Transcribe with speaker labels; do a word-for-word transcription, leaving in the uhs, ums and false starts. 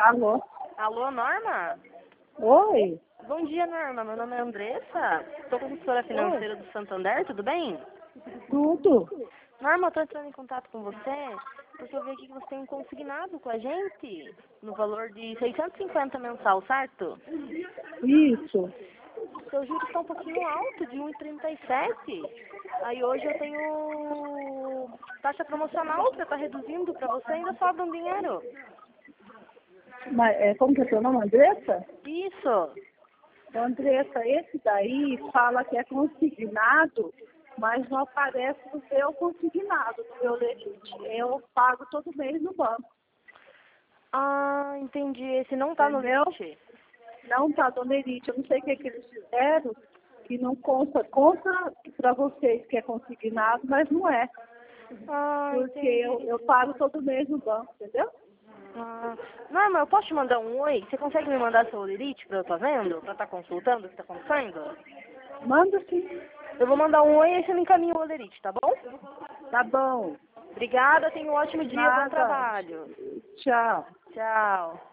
Speaker 1: Alô?
Speaker 2: Alô, Norma?
Speaker 1: Oi?
Speaker 2: Bom dia, Norma. Meu nome é Andressa. Estou consultora financeira do Santander, tudo bem?
Speaker 1: Tudo?
Speaker 2: Norma, eu estou entrando em contato com você porque eu vi aqui que você tem um consignado com a gente no valor de seiscentos e cinquenta mensal, certo?
Speaker 1: Isso.
Speaker 2: Seu juros está um pouquinho alto, de um vírgula trinta e sete. Aí hoje eu tenho taxa promocional para estar reduzindo para você, ainda sobra um dinheiro.
Speaker 1: Mas, é, como que é seu nome, Andressa?
Speaker 2: Isso.
Speaker 1: Andressa, esse daí fala que é consignado, mas não aparece no meu consignado, no meu lerite. Eu pago todo mês no banco.
Speaker 2: Ah, entendi. Esse não tá no
Speaker 1: Entendeu?
Speaker 2: limite?
Speaker 1: Não está no lerite. Eu não sei o que, é que eles fizeram, que não consta, conta para vocês que é consignado, mas não é.
Speaker 2: Ah,
Speaker 1: Porque
Speaker 2: entendi.
Speaker 1: eu, eu pago todo mês no banco, entendeu?
Speaker 2: Ah, Norma, eu posso te mandar um oi? Você consegue me mandar seu lerite pra eu estar vendo? Pra estar consultando o que tá acontecendo?
Speaker 1: Manda sim.
Speaker 2: Eu vou mandar um oi e aí você me encaminha o lerite, tá bom?
Speaker 1: Tá bom.
Speaker 2: Obrigada, tenha um ótimo dia, bom
Speaker 1: Nada.
Speaker 2: trabalho.
Speaker 1: Tchau.
Speaker 2: Tchau.